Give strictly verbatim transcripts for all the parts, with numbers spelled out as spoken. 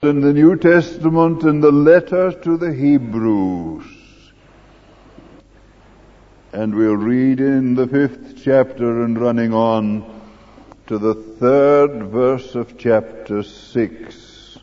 In the New Testament, in the letter to the Hebrews. And we'll read in the fifth chapter and running on to the third verse of chapter six.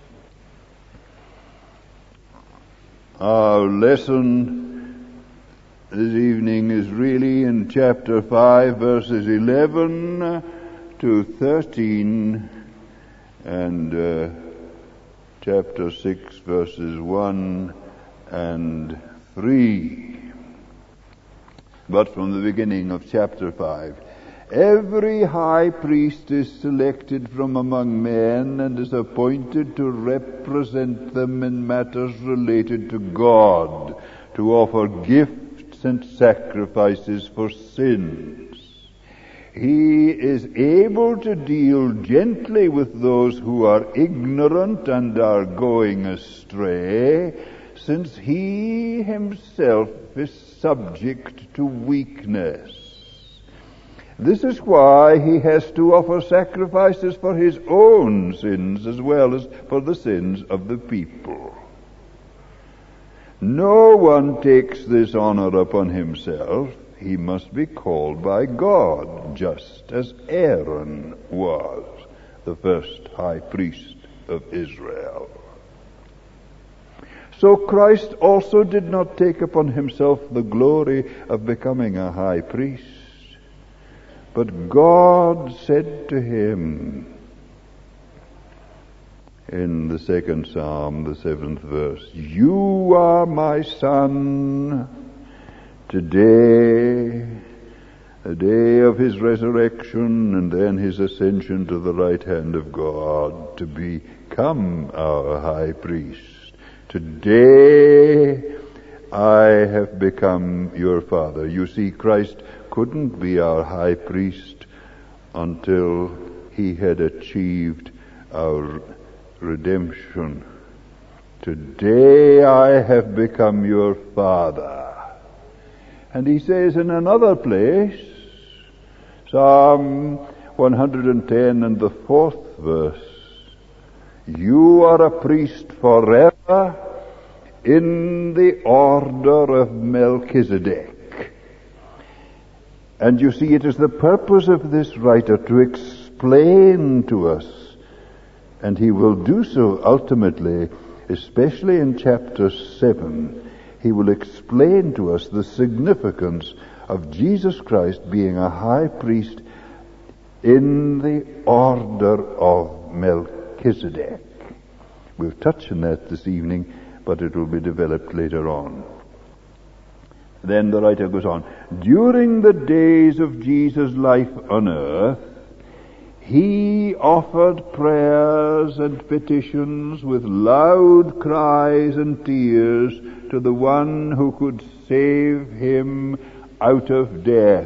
Our lesson this evening is really in chapter five, verses eleven to thirteen, and uh, chapter six, verses one and three. But from the beginning of chapter five. Every high priest is selected from among men and is appointed to represent them in matters related to God, to offer gifts and sacrifices for sins. He is able to deal gently with those who are ignorant and are going astray, since he himself is subject to weakness. This is why he has to offer sacrifices for his own sins as well as for the sins of the people. No one takes this honor upon himself. He must be called by God, just as Aaron was, the first high priest of Israel. So Christ also did not take upon himself the glory of becoming a high priest, but God said to him in the second Psalm, the seventh verse, "You are my son. Today, the day of his resurrection and then his ascension to the right hand of God to become our high priest. Today I have become your father." You see, Christ couldn't be our high priest until he had achieved our redemption. Today I have become your father. And he says in another place, Psalm one hundred ten and the fourth verse, "You are a priest forever in the order of Melchizedek." And you see, it is the purpose of this writer to explain to us, and he will do so ultimately, especially in chapter seven, he will explain to us the significance of Jesus Christ being a high priest in the order of Melchizedek. We'll touch on that this evening, but it will be developed later on. Then the writer goes on, "During the days of Jesus' life on earth, he offered prayers and petitions with loud cries and tears to the one who could save him out of death.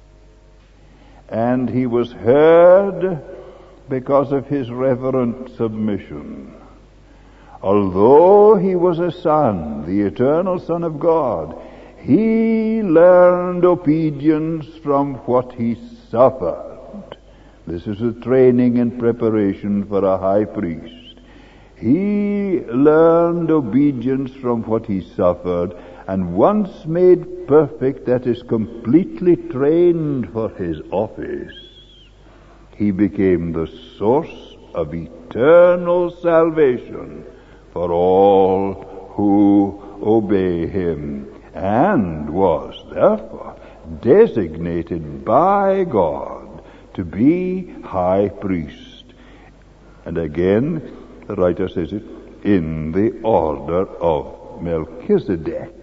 And he was heard because of his reverent submission. Although he was a son, the eternal Son of God, he learned obedience from what he suffered." This is a training and preparation for a high priest. He learned obedience from what he suffered, and once made perfect, that is, completely trained for his office, he became the source of eternal salvation for all who obey him, and was therefore designated by God to be high priest. And again, the writer says it, in the order of Melchizedek.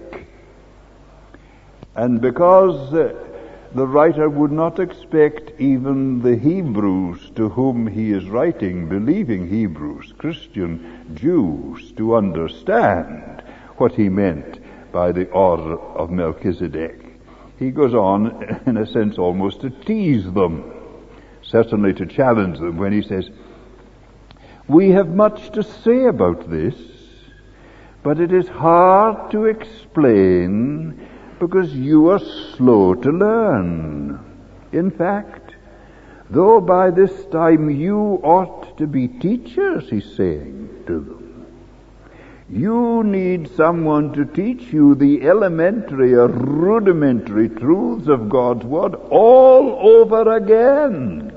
And because uh, the writer would not expect even the Hebrews to whom he is writing, believing Hebrews, Christian Jews, to understand what he meant by the order of Melchizedek, he goes on, in a sense, almost to tease them, certainly to challenge them, when he says, "We have much to say about this, but it is hard to explain because you are slow to learn. In fact, though by this time you ought to be teachers, he's saying to them. You need someone to teach you the elementary or rudimentary truths of God's Word all over again.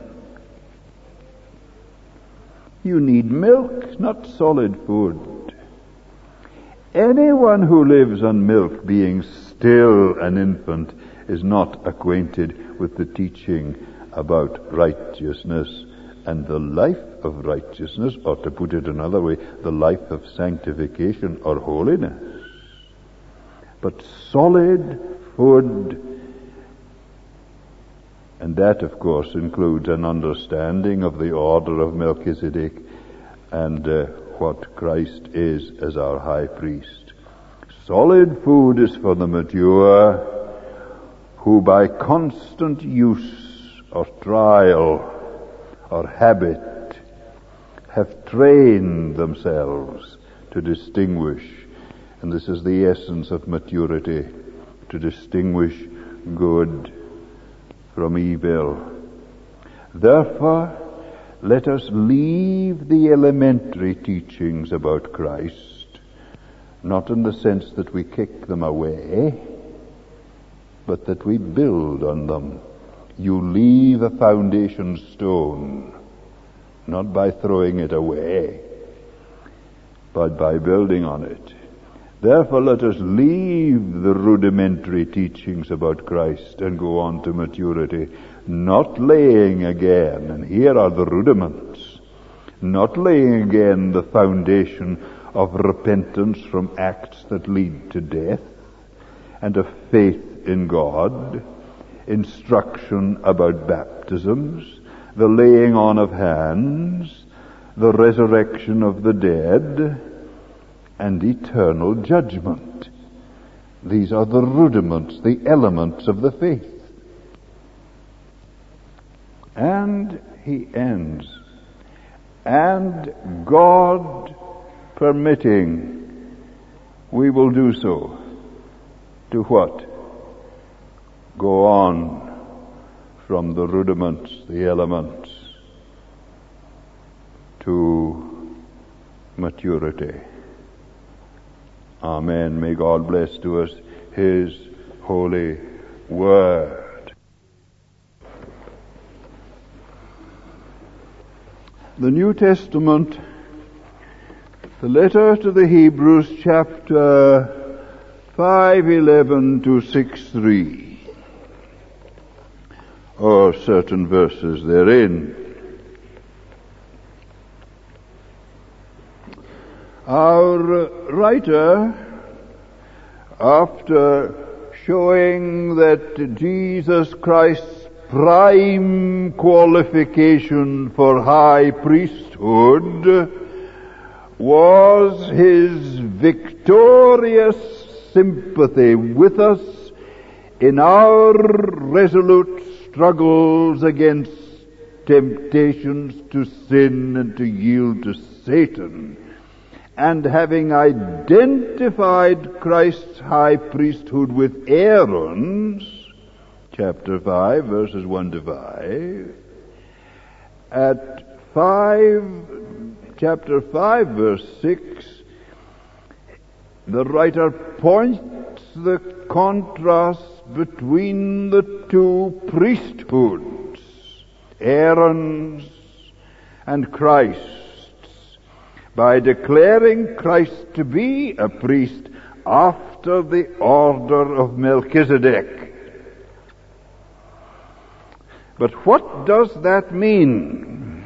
You need milk, not solid food. Anyone who lives on milk, being still an infant, is not acquainted with the teaching about righteousness and the life of righteousness, or to put it another way, the life of sanctification or holiness. But solid food, and that of course includes an understanding of the order of Melchizedek and uh, what Christ is as our high priest. Solid food is for the mature, who by constant use or trial or habit have trained themselves to distinguish, and this is the essence of maturity, to distinguish good from evil. Therefore, let us leave the elementary teachings about Christ, not in the sense that we kick them away, but that we build on them. You leave a foundation stone, not by throwing it away, but by building on it. Therefore, let us leave the rudimentary teachings about Christ and go on to maturity, not laying again, and here are the rudiments, not laying again the foundation of repentance from acts that lead to death, and of faith in God, instruction about baptisms, the laying on of hands, the resurrection of the dead, and eternal judgment. These are the rudiments, the elements of the faith. And he ends, and God permitting, we will do so. To what? Go on from the rudiments, the elements, to maturity. Amen. May God bless to us His holy word. The New Testament, the letter to the Hebrews, chapter five eleven to six three, or certain verses therein. Our writer, after showing that Jesus Christ's prime qualification for high priesthood was his victorious sympathy with us in our resolute struggles against temptations to sin and to yield to Satan, and having identified Christ's high priesthood with Aaron's, chapter five, verses one to five, at five, chapter five, verse six, the writer points the contrast between the two priesthoods, Aaron's and Christ's, by declaring Christ to be a priest after the order of Melchizedek. But what does that mean?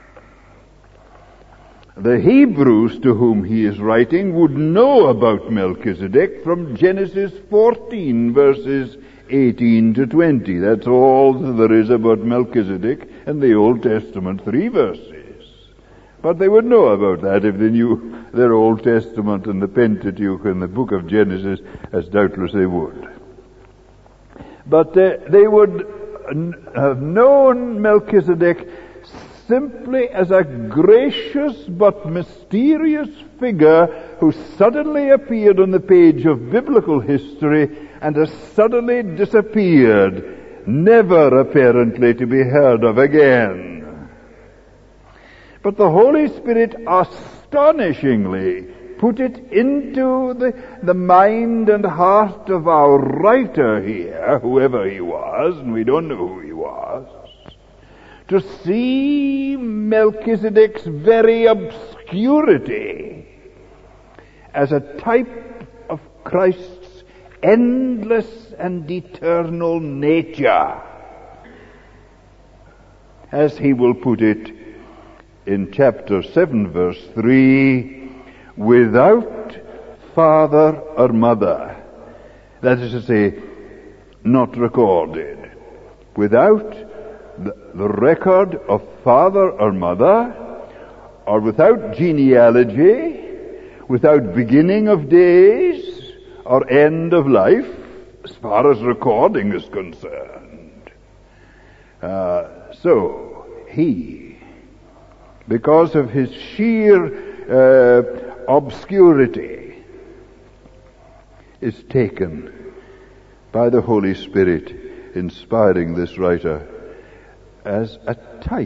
The Hebrews to whom he is writing would know about Melchizedek from Genesis fourteen, verses eighteen to twenty. That's all there is about Melchizedek in the Old Testament, three verses. But they would know about that if they knew their Old Testament and the Pentateuch and the book of Genesis, as doubtless they would. But uh, they would n- have known Melchizedek simply as a gracious but mysterious figure who suddenly appeared on the page of biblical history and has suddenly disappeared. never apparently to be heard of again. But the Holy Spirit astonishingly put it into the, the mind and heart of our writer here, whoever he was, and we don't know who he was, to see Melchizedek's very obscurity as a type of Christ's endless and eternal nature, as he will put it in chapter seven, verse three, without father or mother. That is to say, not recorded. Without the, the record of father or mother, or without genealogy, without beginning of days or end of life, as far as recording is concerned. Uh, so, he, because of his sheer uh, obscurity, is taken by the Holy Spirit, inspiring this writer, as a type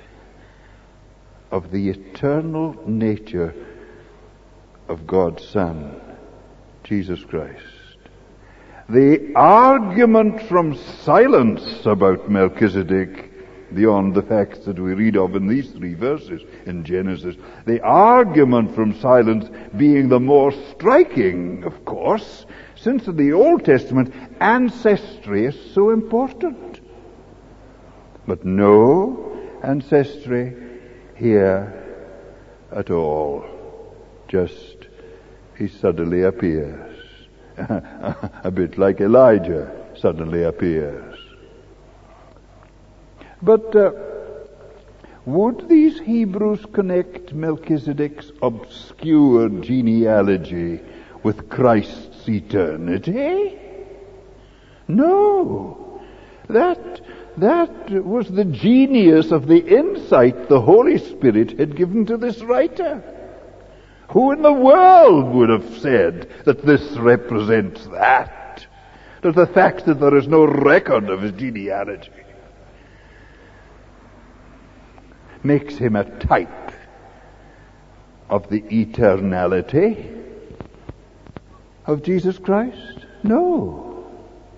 of the eternal nature of God's Son, Jesus Christ. The argument from silence about Melchizedek, beyond the facts that we read of in these three verses in Genesis, the argument from silence being the more striking, of course, since in the Old Testament ancestry is so important. But no ancestry here at all. Just he suddenly appears. A bit like Elijah suddenly appears. But uh, would these Hebrews connect Melchizedek's obscure genealogy with Christ's eternity? No. That, that was the genius of the insight the Holy Spirit had given to this writer. Who in the world would have said that this represents that? That the fact that there is no record of his genealogy makes him a type of the eternality of Jesus Christ? No.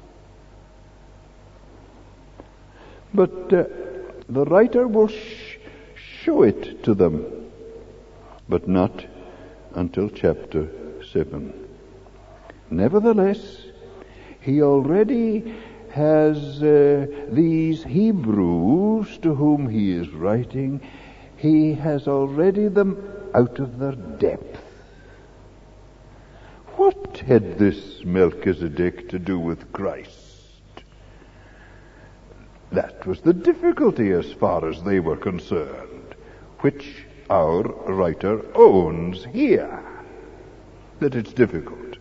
But uh, the writer will sh- show it to them, but not until chapter seven. Nevertheless, he already has uh, these Hebrews to whom he is writing, he has already them out of their depth. What had this Melchizedek to do with Christ? That was the difficulty as far as they were concerned, which our writer owns here, that it's difficult.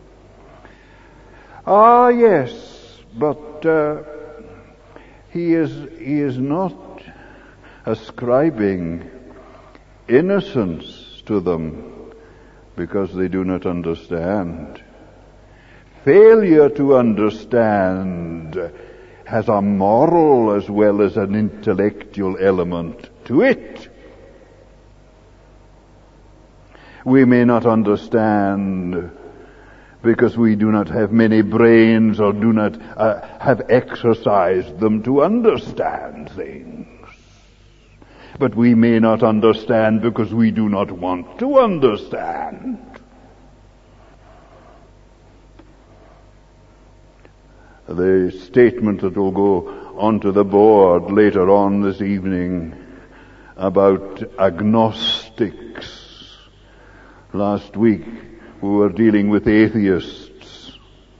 Ah, yes, but uh, he is he is not ascribing innocence to them because they do not understand. Failure to understand has a moral as well as an intellectual element to it. We may not understand because we do not have many brains or do not uh, have exercised them to understand things. But we may not understand because we do not want to understand. The statement that will go onto the board later on this evening about agnostics. Last week we were dealing with atheists.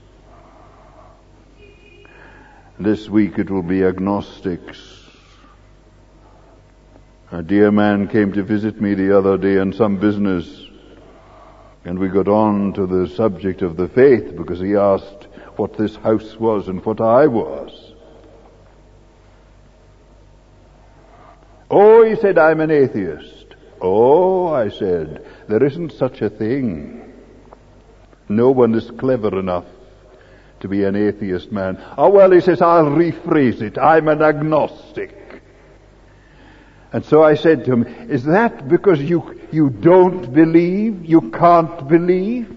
This week it will be agnostics. A dear man came to visit me the other day on some business, and we got on to the subject of the faith because he asked what this house was and what I was. Oh, he said, I'm an atheist. Oh, I said, there isn't such a thing. No one is clever enough to be an atheist man. Oh, well, he says, I'll rephrase it. I'm an agnostic. And so I said to him, is that because you, you don't believe? You can't believe?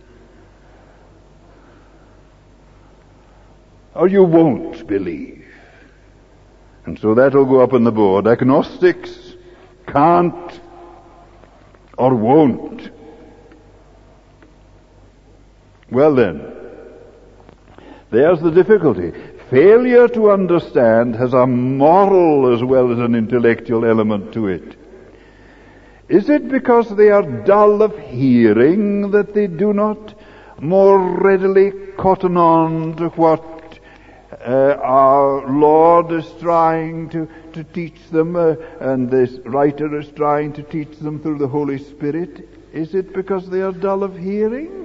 Or you won't believe? And so that'll go up on the board. Agnostics can't or won't. Well then, there's the difficulty. Failure to understand has a moral as well as an intellectual element to it. Is it because they are dull of hearing that they do not more readily cotton on to what uh, our Lord is trying to, to teach them, uh, and this writer is trying to teach them through the Holy Spirit? Is it because they are dull of hearing?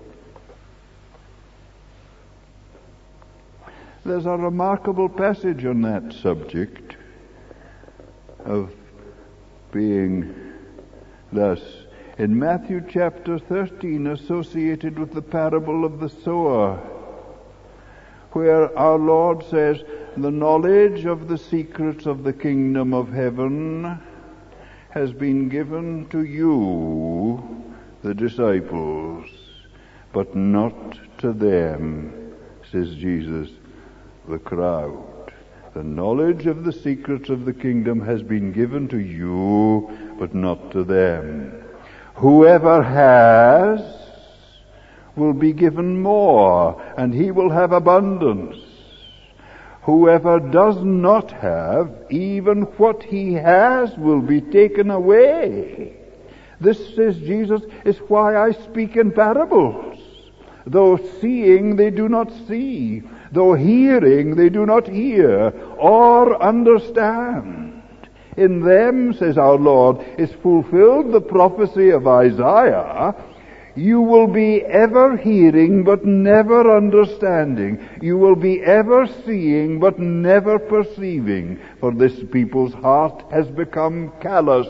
There's a remarkable passage on that subject of being thus in Matthew chapter thirteen, associated with the parable of the sower, where our Lord says, the knowledge of the secrets of the kingdom of heaven has been given to you, the disciples, but not to them, says Jesus, the crowd. The knowledge of the secrets of the kingdom has been given to you, but not to them. Whoever has will be given more, and he will have abundance. Whoever does not have, even what he has will be taken away. This, says Jesus, is why I speak in parables. Though seeing they do not see, though hearing they do not hear or understand. In them, says our Lord, is fulfilled the prophecy of Isaiah. You will be ever hearing but never understanding. You will be ever seeing but never perceiving. For this people's heart has become calloused.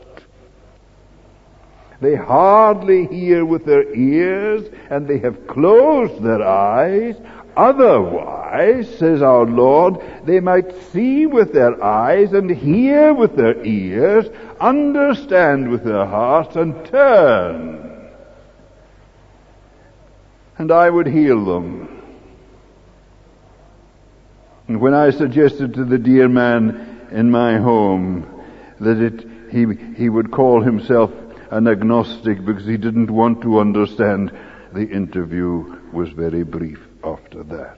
They hardly hear with their ears, and they have closed their eyes. Otherwise, says our Lord, they might see with their eyes and hear with their ears, understand with their hearts, and turn. And I would heal them. And when I suggested to the dear man in my home that it, he, he would call himself an agnostic because he didn't want to understand, the interview was very brief after that.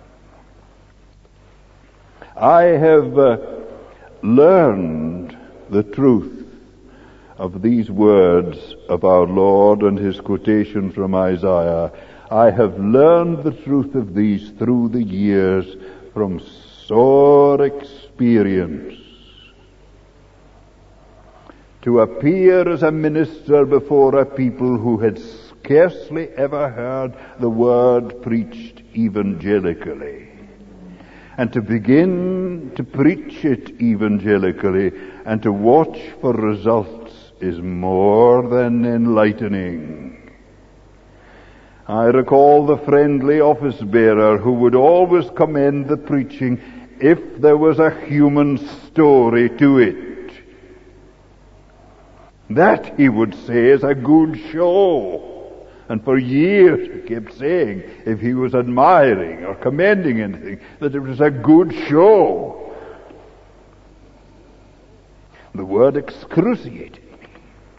I have uh, learned the truth of these words of our Lord and his quotation from Isaiah. I have learned the truth of these through the years from sore experience. To appear as a minister before a people who had scarcely ever heard the word preached evangelically, and to begin to preach it evangelically and to watch for results is more than enlightening. I recall the friendly office bearer who would always commend the preaching if there was a human story to it. That, he would say, is a good show. And for years he kept saying, if he was admiring or commending anything, that it was a good show. The word excruciated me.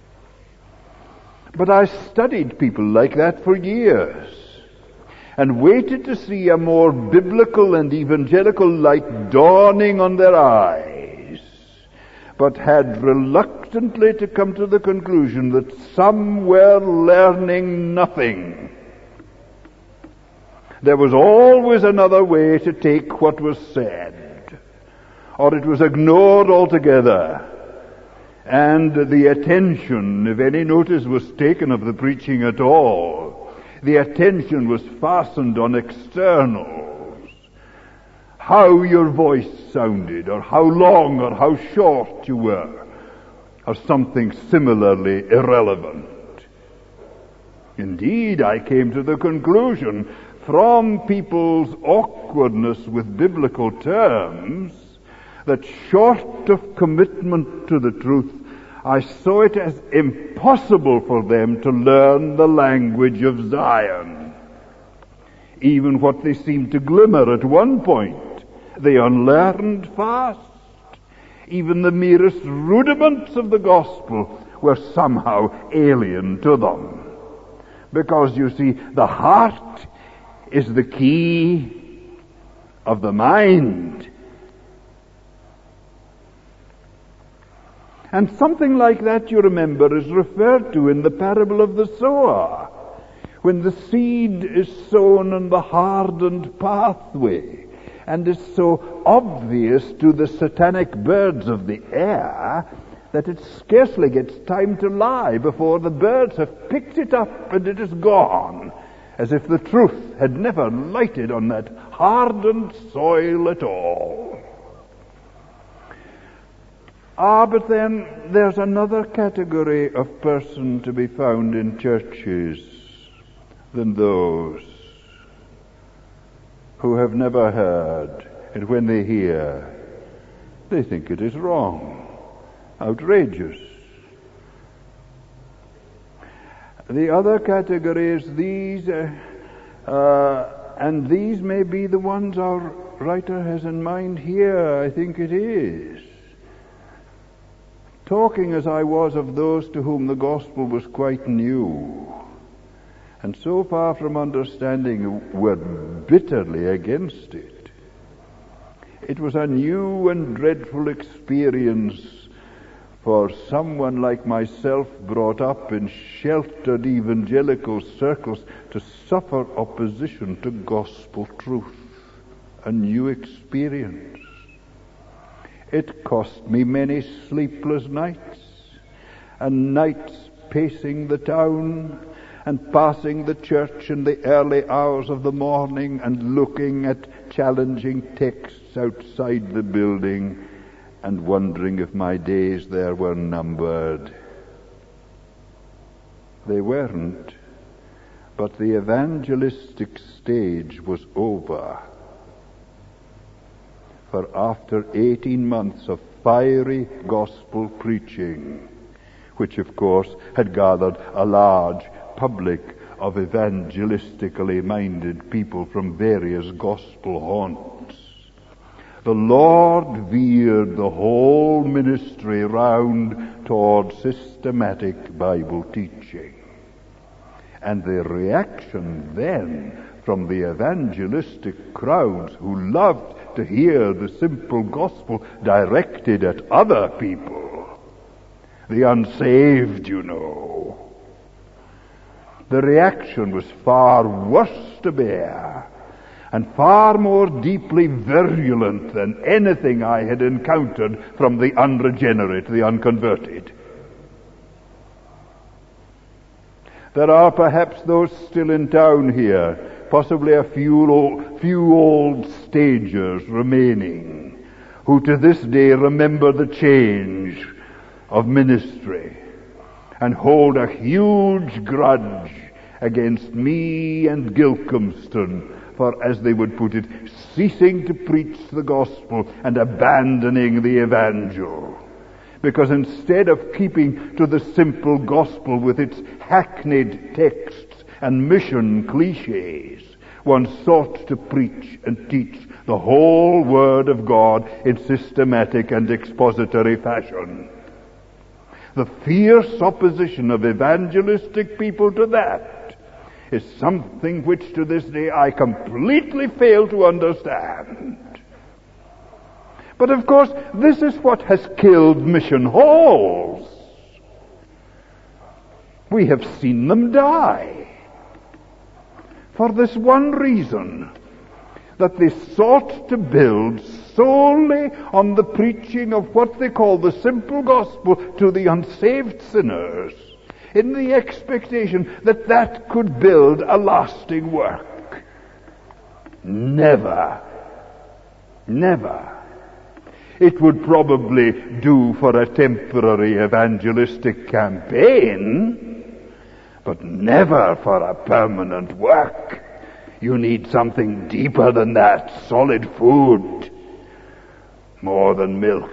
But I studied people like that for years, and waited to see a more biblical and evangelical light dawning on their eyes, but had reluctantly to come to the conclusion that some were learning nothing. There was always another way to take what was said, or it was ignored altogether, and the attention, if any notice was taken of the preaching at all, the attention was fastened on externals. How your voice sounded, or how long or how short you were, or something similarly irrelevant. Indeed, I came to the conclusion from people's awkwardness with biblical terms that short of commitment to the truth, I saw it as impossible for them to learn the language of Zion. Even what they seemed to glimmer at one point, they unlearned fast. Even the merest rudiments of the gospel were somehow alien to them. Because, you see, the heart is the key of the mind. And something like that, you remember, is referred to in the parable of the sower. When the seed is sown on the hardened pathway, and is so obvious to the satanic birds of the air that it scarcely gets time to lie before the birds have picked it up and it is gone, as if the truth had never lighted on that hardened soil at all. Ah, but then there's another category of person to be found in churches than those who have never heard, and when they hear, they think it is wrong, outrageous. The other category is these, uh, uh, and these may be the ones our writer has in mind here. I think it is. Talking as I was of those to whom the gospel was quite new, and so far from understanding were bitterly against it. It was a new and dreadful experience for someone like myself, brought up in sheltered evangelical circles, to suffer opposition to gospel truth. A new experience. It cost me many sleepless nights, and nights pacing the town and passing the church in the early hours of the morning and looking at challenging texts outside the building and wondering if my days there were numbered. They weren't, but the evangelistic stage was over. For after eighteen months of fiery gospel preaching, which of course had gathered a large public of evangelistically minded people from various gospel haunts, the Lord veered the whole ministry round toward systematic Bible teaching. And the reaction then from the evangelistic crowds who loved to hear the simple gospel directed at other people, the unsaved, you know, the reaction was far worse to bear and far more deeply virulent than anything I had encountered from the unregenerate, the unconverted. There are perhaps those still in town here, possibly a few old, few old stagers remaining, who to this day remember the change of ministry and hold a huge grudge against me and Gilcomston for, as they would put it, ceasing to preach the gospel and abandoning the evangel. Because instead of keeping to the simple gospel with its hackneyed texts and mission cliches, one sought to preach and teach the whole Word of God in systematic and expository fashion. The fierce opposition of evangelistic people to that is something which to this day I completely fail to understand. But of course, this is what has killed mission halls. We have seen them die for this one reason, that they sought to build solely on the preaching of what they call the simple gospel to the unsaved sinners, in the expectation that that could build a lasting work. Never. Never. It would probably do for a temporary evangelistic campaign, but never for a permanent work. You need something deeper than that, solid food, more than milk.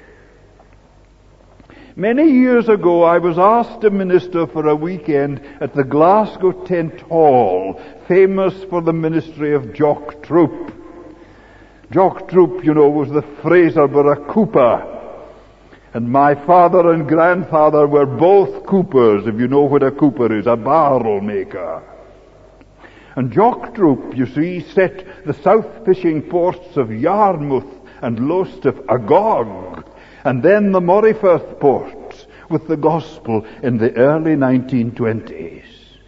Many years ago, I was asked to minister for a weekend at the Glasgow Tent Hall, famous for the ministry of Jock Troop. Jock Troop, you know, was the Fraserburgh cooper. And my father and grandfather were both coopers, if you know what a cooper is, a barrel maker. And Jock Troop, you see, set the south fishing ports of Yarmouth and Lowestoft agog, and then the Morayfirth ports with the gospel in the early nineteen twenties.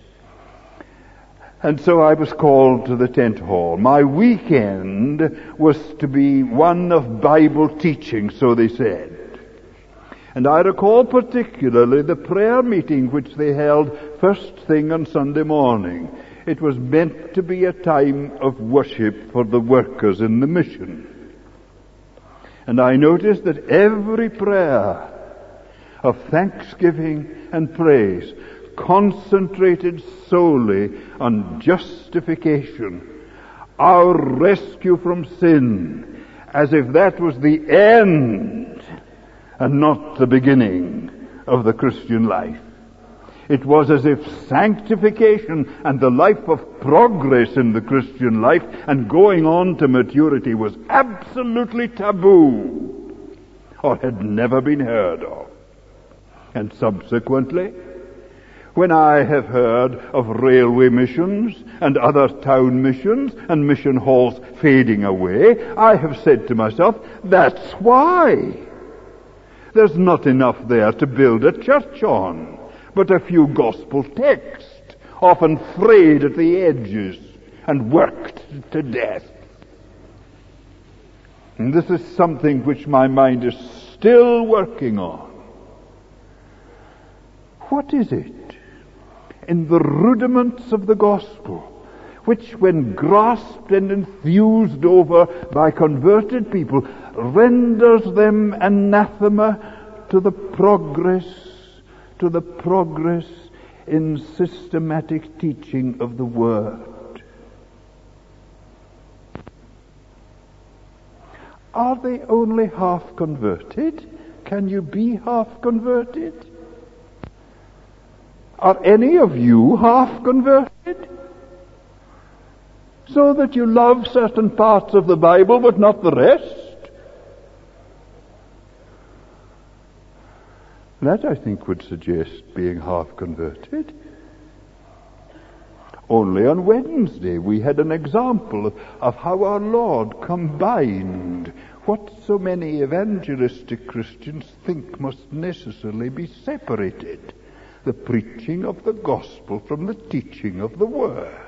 And so I was called to the tent hall. My weekend was to be one of Bible teaching, so they said. And I recall particularly the prayer meeting which they held first thing on Sunday morning. It was meant to be a time of worship for the workers in the mission. And I noticed that every prayer of thanksgiving and praise concentrated solely on justification, our rescue from sin, as if that was the end and not the beginning of the Christian life. It was as if sanctification and the life of progress in the Christian life and going on to maturity was absolutely taboo or had never been heard of. And subsequently, when I have heard of railway missions and other town missions and mission halls fading away, I have said to myself, that's why. There's not enough there to build a church on, but a few gospel texts, often frayed at the edges and worked to death. And this is something which my mind is still working on. What is it in the rudiments of the gospel which, when grasped and enthused over by converted people, renders them anathema to the progress, to the progress in systematic teaching of the Word? Are they only half converted? Can you be half converted? Are any of you half converted? So that you love certain parts of the Bible but not the rest? That, I think, would suggest being half converted. Only on Wednesday we had an example of, of how our Lord combined what so many evangelistic Christians think must necessarily be separated: the preaching of the gospel from the teaching of the Word.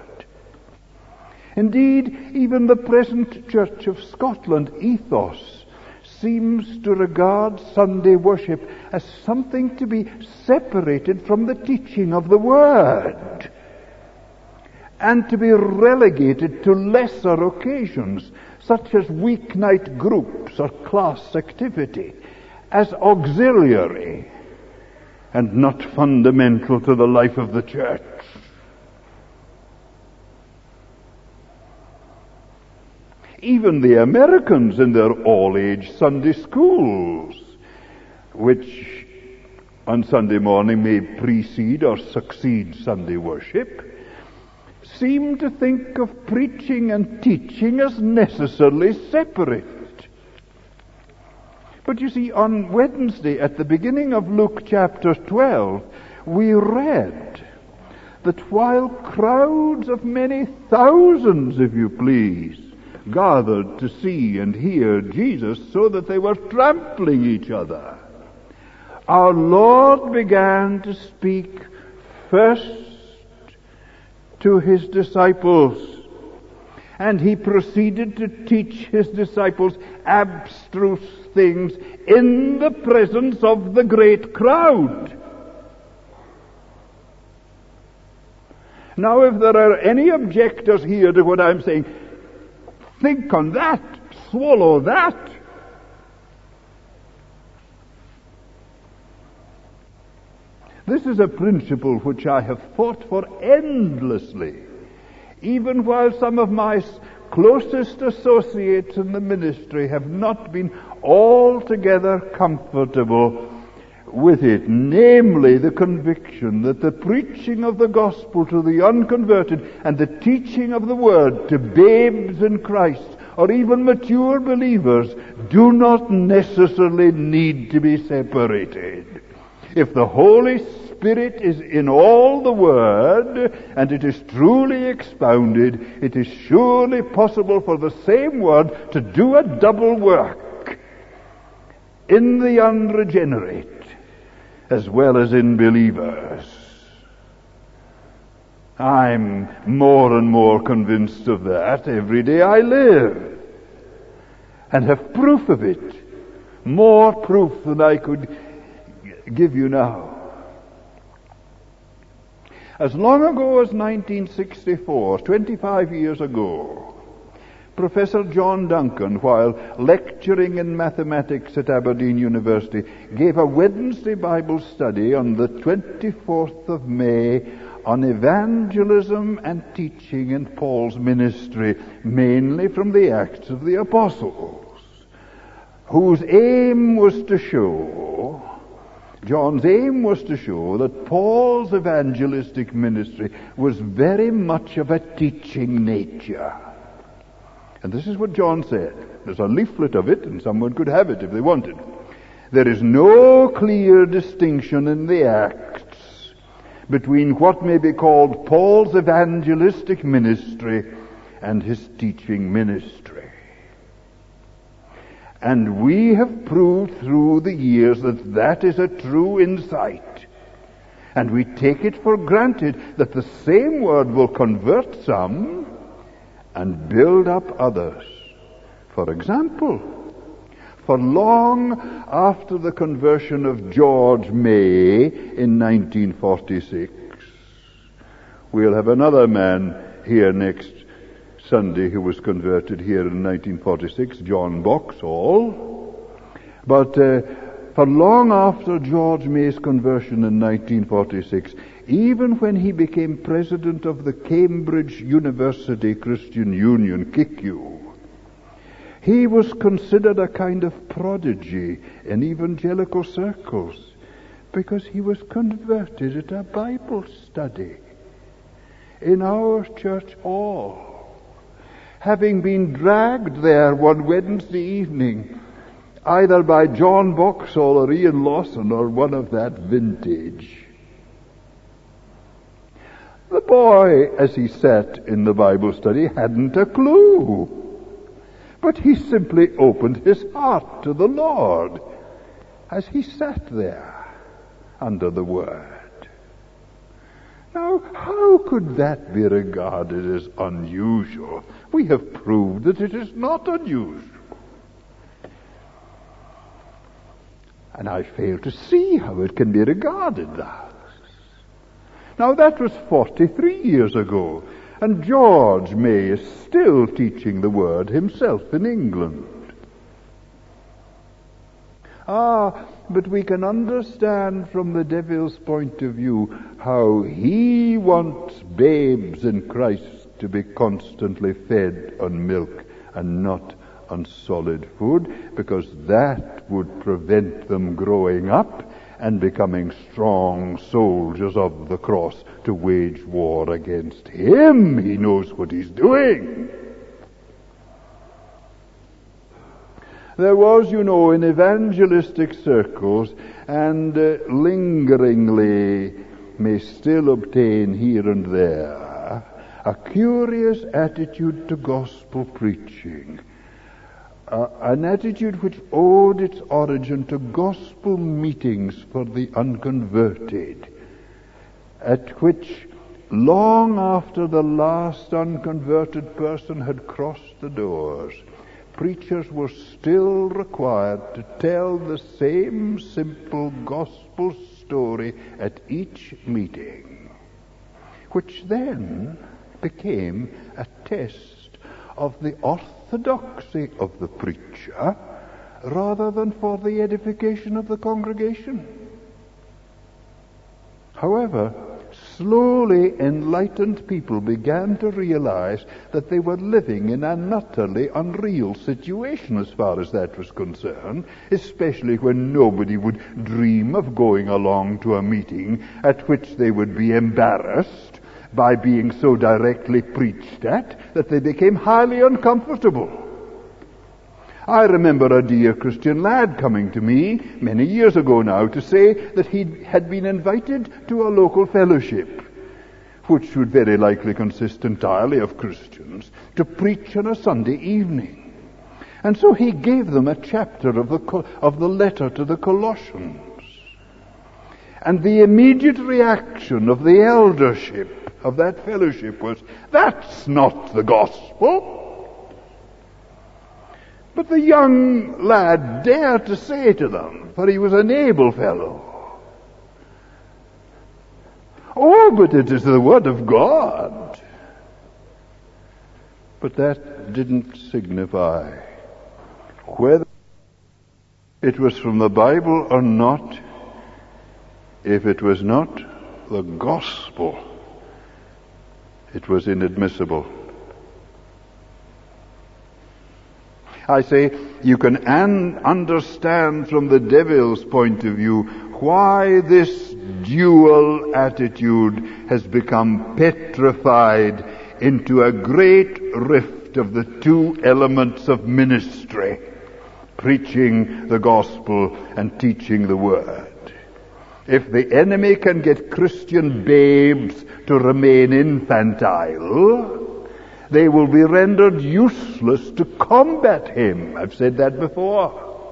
Indeed, even the present Church of Scotland ethos seems to regard Sunday worship as something to be separated from the teaching of the Word, and to be relegated to lesser occasions, such as weeknight groups or class activity, as auxiliary and not fundamental to the life of the church. Even the Americans in their all-age Sunday schools, which on Sunday morning may precede or succeed Sunday worship, seem to think of preaching and teaching as necessarily separate. But you see, on Wednesday, at the beginning of Luke chapter twelve, we read that while crowds of many thousands, if you please, gathered to see and hear Jesus so that they were trampling each other, our Lord began to speak first to his disciples, and he proceeded to teach his disciples abstruse things in the presence of the great crowd. Now, if there are any objectors here to what I'm saying, think on that, swallow that. This is a principle which I have fought for endlessly even while some of my closest associates in the ministry have not been altogether comfortable with it, namely the conviction that the preaching of the gospel to the unconverted and the teaching of the word to babes in Christ, or even mature believers, do not necessarily need to be separated. If the Holy Spirit is in all the Word, and it is truly expounded, it is surely possible for the same Word to do a double work in the unregenerate as well as in believers. I'm more and more convinced of that every day I live, and have proof of it, more proof than I could give you now. As long ago as nineteen sixty-four, twenty-five years ago, Professor John Duncan, while lecturing in mathematics at Aberdeen University, gave a Wednesday Bible study on the twenty-fourth of May on evangelism and teaching in Paul's ministry, mainly from the Acts of the Apostles, whose aim was to show John's aim was to show that Paul's evangelistic ministry was very much of a teaching nature. And this is what John said. There's a leaflet of it, and someone could have it if they wanted. There is no clear distinction in the Acts between what may be called Paul's evangelistic ministry and his teaching ministry. And we have proved through the years that that is a true insight. And we take it for granted that the same word will convert some and build up others. For example, for long after the conversion of George May in nineteen forty-six, we'll have another man here next Sunday who was converted here in nineteen forty-six, John Boxall. But uh, for long after George May's conversion in nineteen forty-six, even when he became president of the Cambridge University Christian Union, C I C U, he was considered a kind of prodigy in evangelical circles because he was converted at a Bible study in our church hall, having been dragged there one Wednesday evening, either by John Boxall or Ian Lawson or one of that vintage. The boy, as he sat in the Bible study, hadn't a clue, but he simply opened his heart to the Lord as he sat there under the Word. Now, how could that be regarded as unusual? We have proved that it is not unusual. And I fail to see how it can be regarded thus. Now, that was forty-three years ago, and George May is still teaching the Word himself in England. Ah, but we can understand from the devil's point of view how he wants babes in Christ to be constantly fed on milk and not on solid food, because that would prevent them growing up and becoming strong soldiers of the cross to wage war against him. He knows what he's doing. There was, you know, in evangelistic circles, and uh, lingeringly may still obtain here and there, a curious attitude to gospel preaching. Uh, an attitude which owed its origin to gospel meetings for the unconverted, at which, long after the last unconverted person had crossed the doors, preachers were still required to tell the same simple gospel story at each meeting, which then became a test of the orthodoxy of the preacher rather than for the edification of the congregation. However, slowly enlightened people began to realize that they were living in an utterly unreal situation as far as that was concerned, especially when nobody would dream of going along to a meeting at which they would be embarrassed by being so directly preached at that they became highly uncomfortable. I remember a dear Christian lad coming to me many years ago now to say that he had been invited to a local fellowship, which would very likely consist entirely of Christians, to preach on a Sunday evening. And so he gave them a chapter of the, of the letter to the Colossians. And the immediate reaction of the eldership of that fellowship was, "That's not the gospel." But the young lad dared to say to them, for he was an able fellow, "Oh, but it is the Word of God." But that didn't signify whether it was from the Bible or not. If it was not the gospel, it was inadmissible. I say, you can an- understand from the devil's point of view why this dual attitude has become petrified into a great rift of the two elements of ministry, preaching the gospel and teaching the word. If the enemy can get Christian babes to remain infantile, they will be rendered useless to combat him. I've said that before.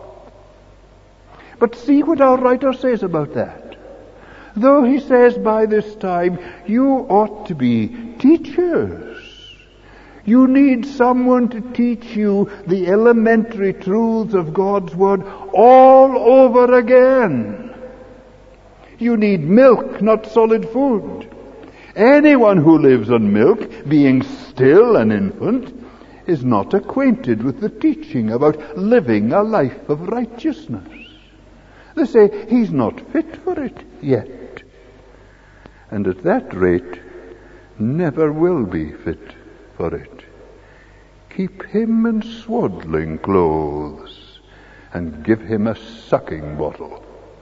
But see what our writer says about that. Though he says by this time, you ought to be teachers. You need someone to teach you the elementary truths of God's Word all over again. You need milk, not solid food. Anyone who lives on milk, being still an infant, is not acquainted with the teaching about living a life of righteousness. They say he's not fit for it yet. And at that rate, never will be fit for it. Keep him in swaddling clothes and give him a sucking bottle.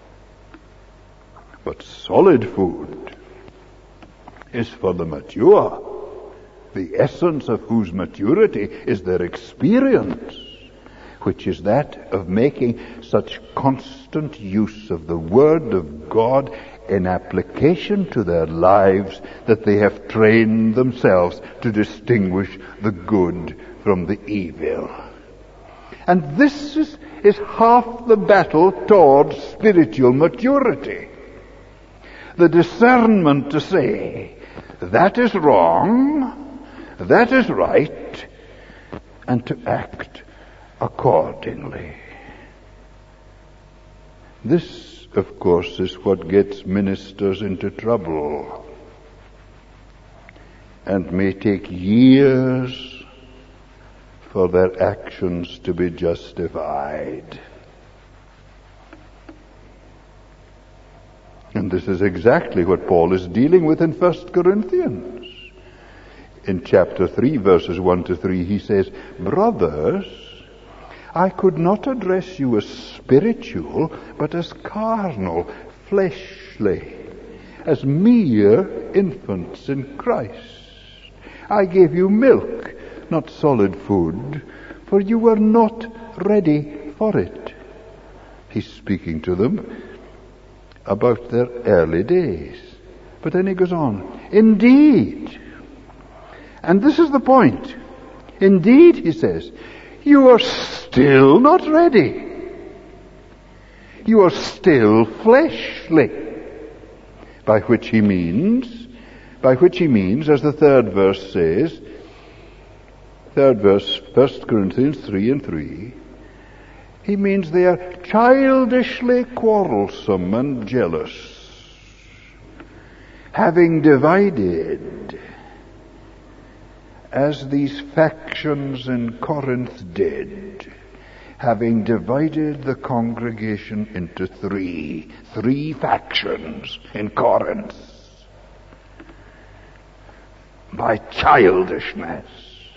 But solid food is for the mature, the essence of whose maturity is their experience, which is that of making such constant use of the Word of God in application to their lives that they have trained themselves to distinguish the good from the evil. And this is, is half the battle towards spiritual maturity. The discernment to say, that is wrong, that is right, and to act accordingly. This, of course, is what gets ministers into trouble, and may take years for their actions to be justified. And this is exactly what Paul is dealing with in First Corinthians. In chapter three, verses one to three, he says, "Brothers, I could not address you as spiritual, but as carnal, fleshly, as mere infants in Christ. I gave you milk, not solid food, for you were not ready for it." He's speaking to them about their early days. But then he goes on, "Indeed," and this is the point, "indeed," he says, "you are still not ready. You are still fleshly." By which he means, by which he means, as the third verse says, third verse, First Corinthians three and three, he means they are childishly quarrelsome and jealous, having divided, as these factions in Corinth did, having divided the congregation into three, three factions in Corinth. by childishness.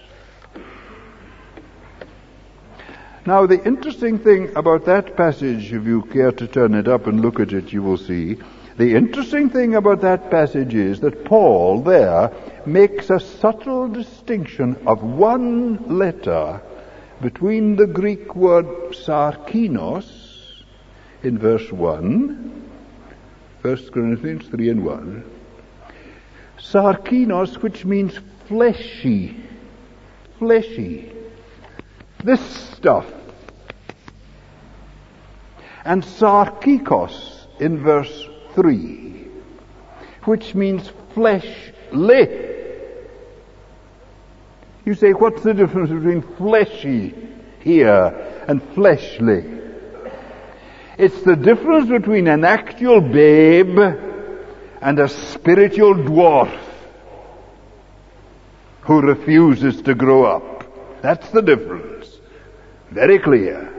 Now, the interesting thing about that passage, if you care to turn it up and look at it, you will see, the interesting thing about that passage is that Paul there makes a subtle distinction of one letter between the Greek word sarkinos in verse one, First Corinthians three and one, sarkinos, which means fleshy, fleshy, this stuff, and sarkikos in verse three, which means fleshly. You say, what's the difference between fleshy here and fleshly? It's the difference between an actual babe and a spiritual dwarf who refuses to grow up. That's the difference. Very clear.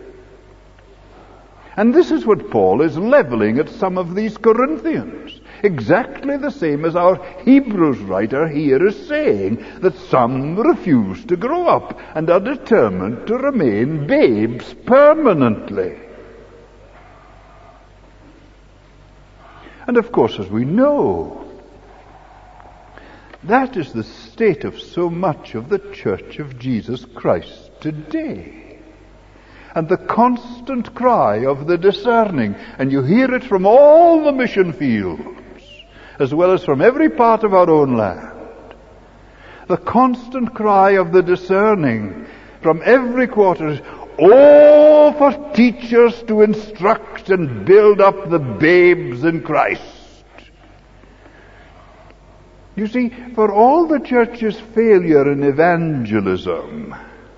And this is what Paul is leveling at some of these Corinthians. Exactly the same as our Hebrews writer here is saying, that some refuse to grow up and are determined to remain babes permanently. And of course, as we know, that is the state of so much of the Church of Jesus Christ today. And the constant cry of the discerning, and you hear it from all the mission fields, as well as from every part of our own land. The constant cry of the discerning from every quarter is, oh, for teachers to instruct and build up the babes in Christ. You see, for all the church's failure in evangelism,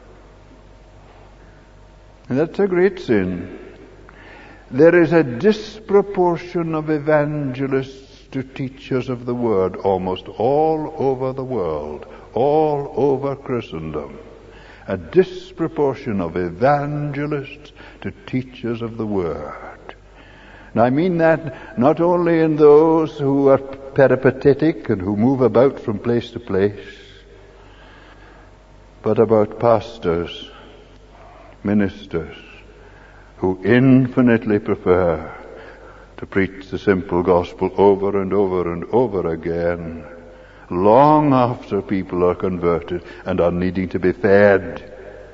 and that's a great sin, there is a disproportion of evangelists to teachers of the word almost all over the world, all over Christendom. A disproportion of evangelists to teachers of the word. And I mean that not only in those who are peripatetic and who move about from place to place, but about pastors, ministers, who infinitely prefer to preach the simple gospel over and over and over again, long after people are converted and are needing to be fed.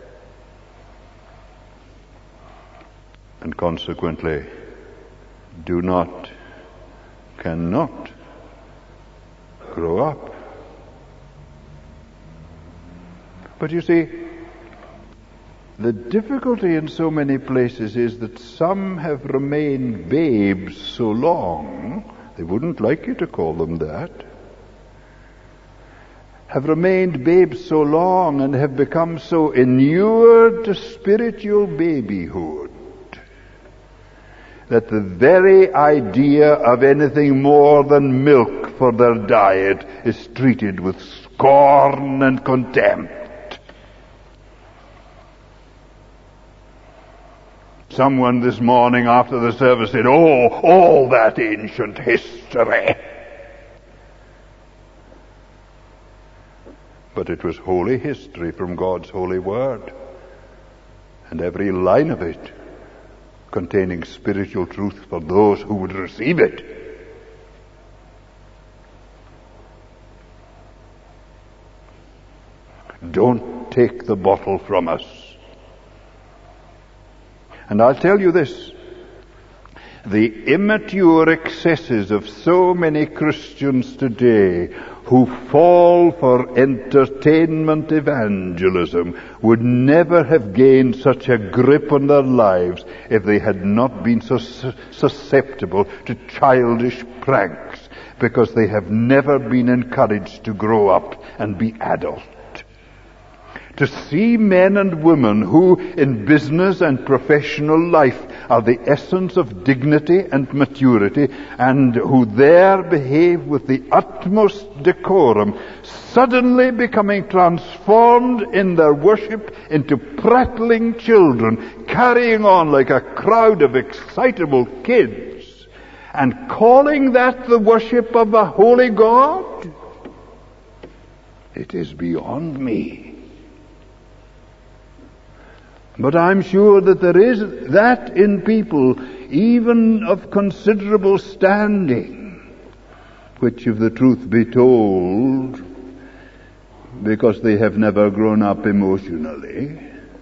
And consequently, do not, cannot grow up. But you see, the difficulty in so many places is that some have remained babes so long, they wouldn't like you to call them that, have remained babes so long and have become so inured to spiritual babyhood that the very idea of anything more than milk for their diet is treated with scorn and contempt. Someone this morning after the service said, oh, all that ancient history. But it was holy history from God's holy word, and every line of it containing spiritual truth for those who would receive it. Don't take the bottle from us. And I'll tell you this, the immature excesses of so many Christians today who fall for entertainment evangelism would never have gained such a grip on their lives if they had not been so susceptible to childish pranks, because they have never been encouraged to grow up and be adult. To see men and women who in business and professional life are the essence of dignity and maturity, and who there behave with the utmost decorum, suddenly becoming transformed in their worship into prattling children, carrying on like a crowd of excitable kids, and calling that the worship of a holy God? It is beyond me. But I'm sure that there is that in people, even of considerable standing, which, if the truth be told, because they have never grown up emotionally,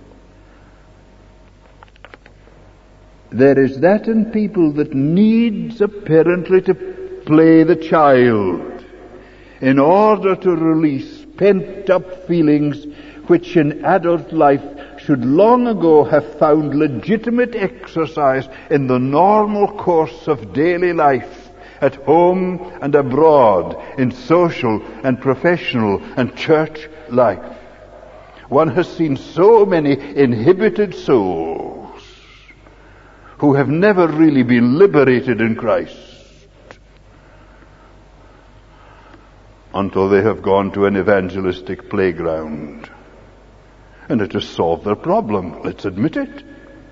there is that in people that needs apparently to play the child in order to release pent-up feelings which in adult life should long ago have found legitimate exercise in the normal course of daily life, at home and abroad, in social and professional and church life. One has seen so many inhibited souls who have never really been liberated in Christ until they have gone to an evangelistic playground. And it has solved their problem, let's admit it.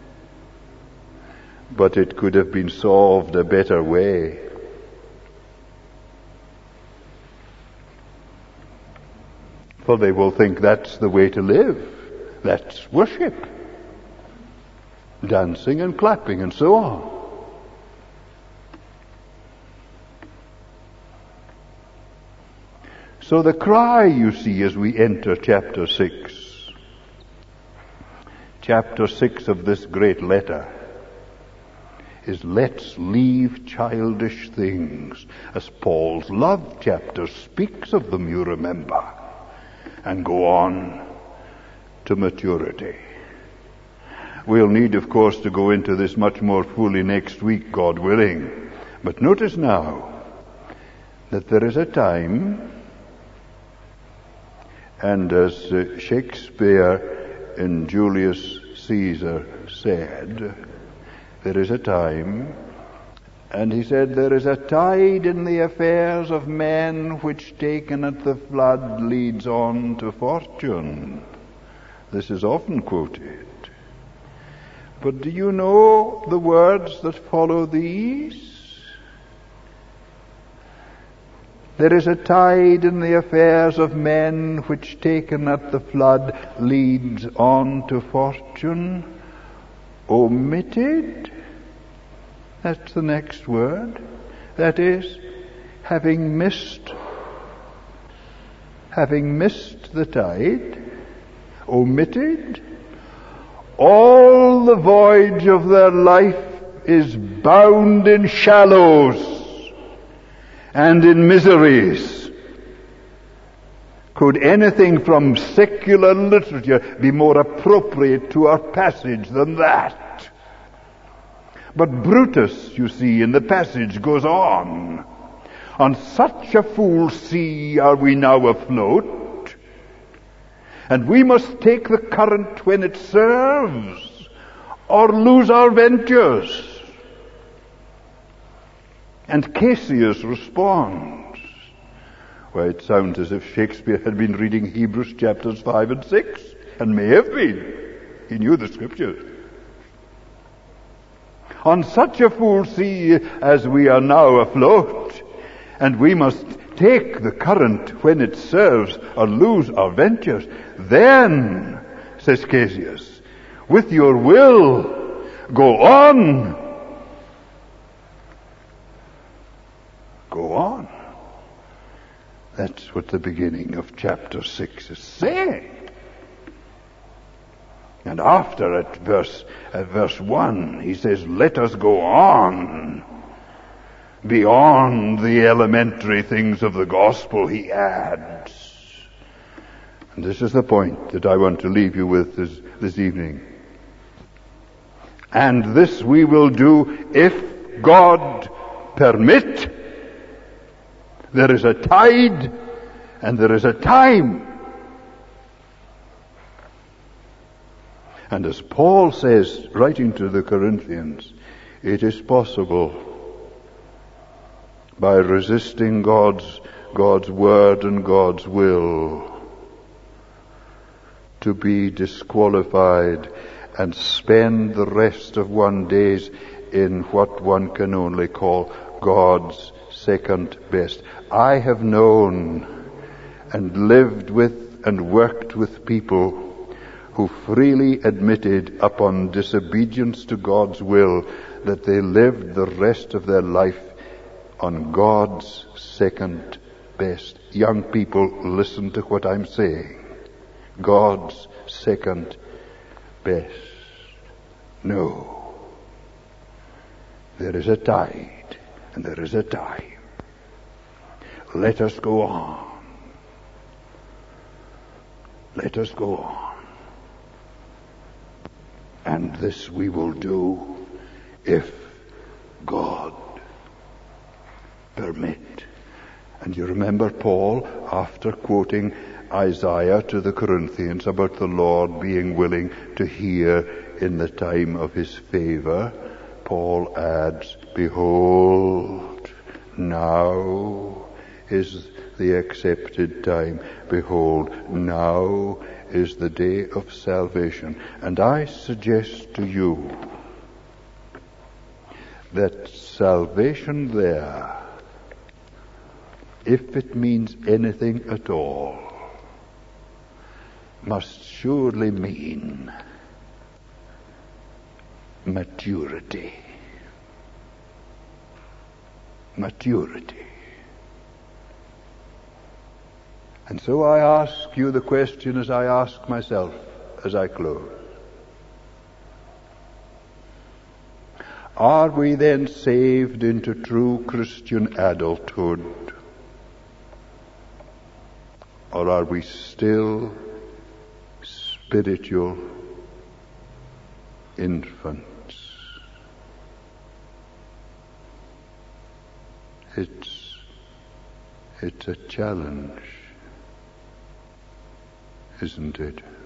But it could have been solved a better way. For they will think that's the way to live. That's worship. Dancing and clapping and so on. So the cry, you see, as we enter chapter six, chapter six of this great letter, is let's leave childish things, as Paul's love chapter speaks of them, you remember, and go on to maturity. We'll need, of course, to go into this much more fully next week, God willing. But notice now that there is a time, and as uh, Shakespeare in Julius Caesar said, there is a time, and he said, there is a tide in the affairs of men which taken at the flood leads on to fortune. This is often quoted. But do you know the words that follow these? There is a tide in the affairs of men which taken at the flood leads on to fortune. Omitted? That's the next word. That is, having missed, having missed the tide, omitted, all the voyage of their life is bound in shallows and in miseries. Could anything from secular literature be more appropriate to our passage than that? But Brutus, you see, in the passage goes on. On such a fool sea are we now afloat, and we must take the current when it serves, or lose our ventures. And Cassius responds. Well, it sounds as if Shakespeare had been reading Hebrews chapters five and six, and may have been. He knew the scriptures. On such a full sea as we are now afloat, and we must take the current when it serves, or lose our ventures. Then, says Cassius, with your will, go on. Go on. That's what the beginning of chapter six is saying. And after at verse, at verse one, he says, let us go on. Beyond the elementary things of the gospel, he adds. And this is the point that I want to leave you with this, this evening. And this we will do if God permit. There is a tide and there is a time. And as Paul says, writing to the Corinthians, it is possible, by resisting God's, God's word and God's will, to be disqualified and spend the rest of one's days in what one can only call God's second best. I have known and lived with and worked with people who freely admitted upon disobedience to God's will that they lived the rest of their life on God's second best. Young people, listen to what I'm saying. God's second best. No. There is a tide and there is a time. Let us go on. Let us go on. And this we will do if God permit. And you remember Paul, after quoting Isaiah to the Corinthians about the Lord being willing to hear in the time of his favor, Paul adds, behold, now is the accepted time. Behold, now is the day of salvation. And I suggest to you that salvation there, if it means anything at all, must surely mean maturity. Maturity. And so I ask you the question as I ask myself as I close. Are we then saved into true Christian adulthood? Or are we still spiritual infants? It's, it's a challenge, isn't it?